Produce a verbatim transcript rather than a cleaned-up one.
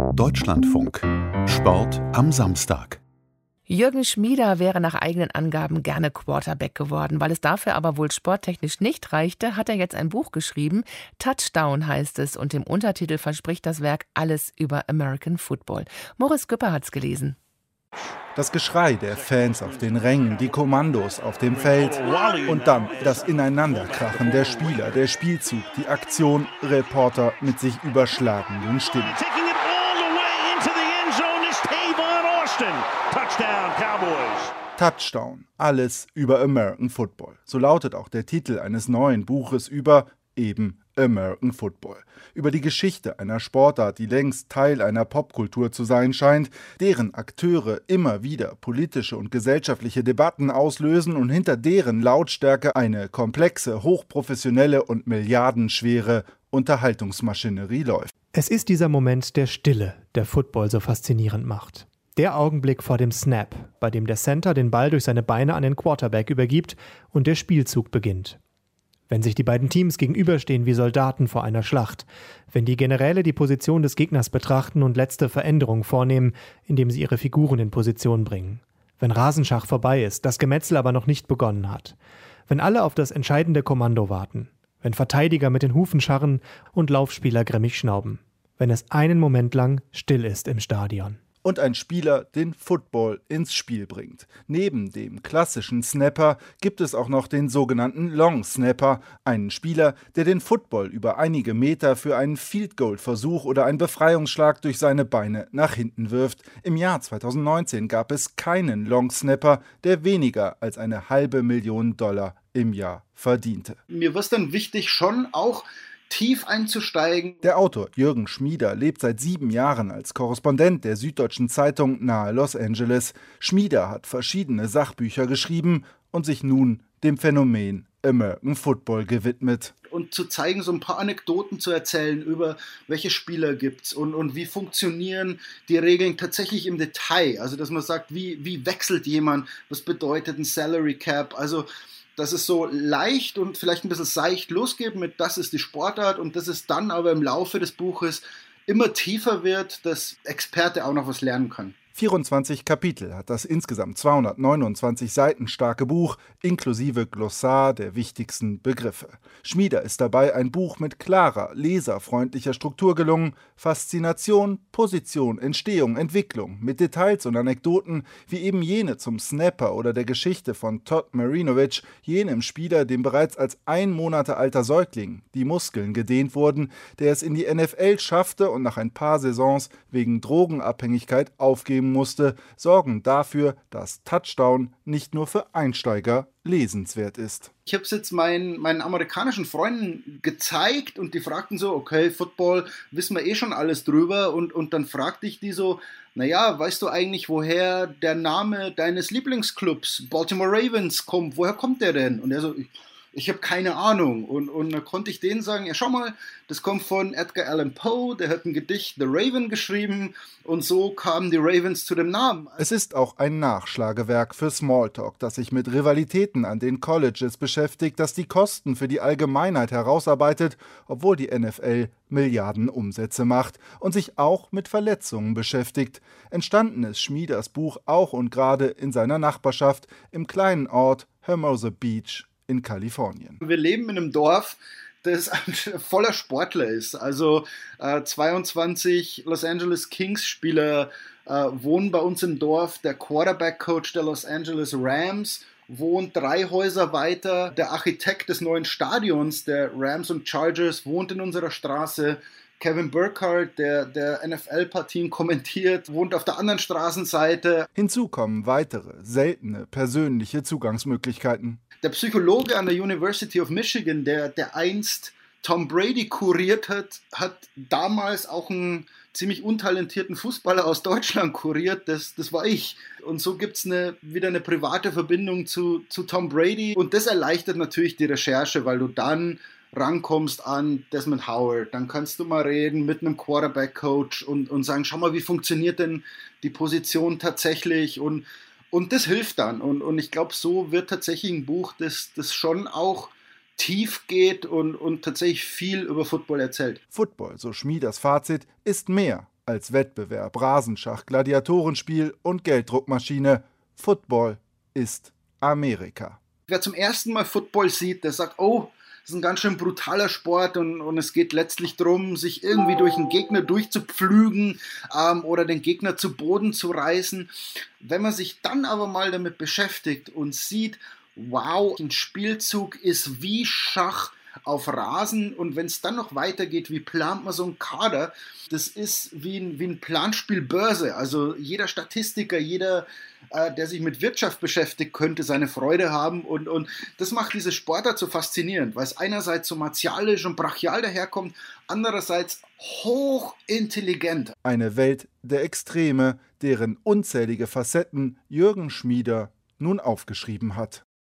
Deutschlandfunk. Sport am Samstag. Jürgen Schmieder wäre nach eigenen Angaben gerne Quarterback geworden. Weil es dafür aber wohl sporttechnisch nicht reichte, hat er jetzt ein Buch geschrieben. Touchdown heißt es und im Untertitel verspricht das Werk alles über American Football. Moritz Güpper hat's gelesen. Das Geschrei der Fans auf den Rängen, die Kommandos auf dem Feld und dann das Ineinanderkrachen der Spieler, der Spielzug, die Aktion, Reporter mit sich überschlagenden Stimmen. Touchdown, Cowboys. Touchdown, alles über American Football. So lautet auch der Titel eines neuen Buches über eben American Football. Über die Geschichte einer Sportart, die längst Teil einer Popkultur zu sein scheint, deren Akteure immer wieder politische und gesellschaftliche Debatten auslösen und hinter deren Lautstärke eine komplexe, hochprofessionelle und milliardenschwere Unterhaltungsmaschinerie läuft. Es ist dieser Moment der Stille, der Football so faszinierend macht. Der Augenblick vor dem Snap, bei dem der Center den Ball durch seine Beine an den Quarterback übergibt und der Spielzug beginnt. Wenn sich die beiden Teams gegenüberstehen wie Soldaten vor einer Schlacht, wenn die Generäle die Position des Gegners betrachten und letzte Veränderungen vornehmen, indem sie ihre Figuren in Position bringen. Wenn Rasenschach vorbei ist, das Gemetzel aber noch nicht begonnen hat. Wenn alle auf das entscheidende Kommando warten. Wenn Verteidiger mit den Hufen scharren und Laufspieler grimmig schnauben. Wenn es einen Moment lang still ist im Stadion. Und ein Spieler den Football ins Spiel bringt. Neben dem klassischen Snapper gibt es auch noch den sogenannten Long Snapper, einen Spieler, der den Football über einige Meter für einen Field-Goal-Versuch oder einen Befreiungsschlag durch seine Beine nach hinten wirft. Im Jahr zweitausendneunzehn gab es keinen Long Snapper, der weniger als eine halbe Million Dollar im Jahr verdiente. Mir war es dann wichtig, schon auch tief einzusteigen. Der Autor Jürgen Schmieder lebt seit sieben Jahren als Korrespondent der Süddeutschen Zeitung nahe Los Angeles. Schmieder hat verschiedene Sachbücher geschrieben und sich nun dem Phänomen American Football gewidmet. Und zu zeigen, so ein paar Anekdoten zu erzählen über welche Spieler gibt's und, und wie funktionieren die Regeln tatsächlich im Detail. Also dass man sagt, wie, wie wechselt jemand, was bedeutet ein Salary Cap, also dass es so leicht und vielleicht ein bisschen seicht losgeht mit das ist die Sportart und dass es dann aber im Laufe des Buches immer tiefer wird, dass Experte auch noch was lernen können. vierundzwanzig Kapitel hat das insgesamt zweihundertneunundzwanzig Seiten starke Buch, inklusive Glossar der wichtigsten Begriffe. Schmieder ist dabei ein Buch mit klarer, leserfreundlicher Struktur gelungen. Faszination, Position, Entstehung, Entwicklung, mit Details und Anekdoten, wie eben jene zum Snapper oder der Geschichte von Todd Marinovich, jenem Spieler, dem bereits als ein Monate alter Säugling die Muskeln gedehnt wurden, der es in die N F L schaffte und nach ein paar Saisons wegen Drogenabhängigkeit aufgeben musste, sorgen dafür, dass Touchdown nicht nur für Einsteiger lesenswert ist. Ich habe es jetzt meinen, meinen amerikanischen Freunden gezeigt und die fragten so, okay, Football, wissen wir eh schon alles drüber und, und dann fragte ich die so, naja, weißt du eigentlich, woher der Name deines Lieblingsclubs Baltimore Ravens kommt? Woher kommt der denn? Und er so, ich, ich habe keine Ahnung. Und, und dann konnte ich denen sagen, ja schau mal, das kommt von Edgar Allan Poe, der hat ein Gedicht The Raven geschrieben und so kamen die Ravens zu dem Namen. Es ist auch ein Nachschlagewerk für Smalltalk, das sich mit Rivalitäten an den Colleges beschäftigt, das die Kosten für die Allgemeinheit herausarbeitet, obwohl die N F L Milliarden Umsätze macht und sich auch mit Verletzungen beschäftigt. Entstanden ist Schmieders Buch auch und gerade in seiner Nachbarschaft im kleinen Ort Hermosa Beach in Kalifornien. Wir leben in einem Dorf, das voller Sportler ist. Also äh, zweiundzwanzig Los Angeles Kings-Spieler äh, wohnen bei uns im Dorf. Der Quarterback-Coach der Los Angeles Rams wohnt drei Häuser weiter. Der Architekt des neuen Stadions der Rams und Chargers wohnt in unserer Straße. Kevin Burkhardt, der, der N F L-Partien kommentiert, wohnt auf der anderen Straßenseite. Hinzu kommen weitere, seltene persönliche Zugangsmöglichkeiten. Der Psychologe an der University of Michigan, der, der einst Tom Brady kuriert hat, hat damals auch einen ziemlich untalentierten Fußballer aus Deutschland kuriert. Das, das war ich. Und so gibt es eine, wieder eine private Verbindung zu, zu Tom Brady. Und das erleichtert natürlich die Recherche, weil du dann rankommst an Desmond Howard, dann kannst du mal reden mit einem Quarterback-Coach und, und sagen, schau mal, wie funktioniert denn die Position tatsächlich und, und das hilft dann und, und ich glaube, so wird tatsächlich ein Buch, das, das schon auch tief geht und, und tatsächlich viel über Football erzählt. Football, so Schmieders Fazit, ist mehr als Wettbewerb, Rasenschach, Gladiatorenspiel und Gelddruckmaschine. Football ist Amerika. Wer zum ersten Mal Football sieht, der sagt, oh, das ist ein ganz schön brutaler Sport und, und es geht letztlich darum, sich irgendwie durch einen Gegner durchzupflügen ähm, oder den Gegner zu Boden zu reißen. Wenn man sich dann aber mal damit beschäftigt und sieht, wow, ein Spielzug ist wie Schach auf Rasen und wenn es dann noch weitergeht, wie plant man so einen Kader? Das ist wie ein, wie ein Planspiel Börse. Also jeder Statistiker, jeder, äh, der sich mit Wirtschaft beschäftigt, könnte seine Freude haben und, und das macht diese Sportart so faszinierend, weil es einerseits so martialisch und brachial daherkommt, andererseits hochintelligent. Eine Welt der Extreme, deren unzählige Facetten Jürgen Schmieder nun aufgeschrieben hat.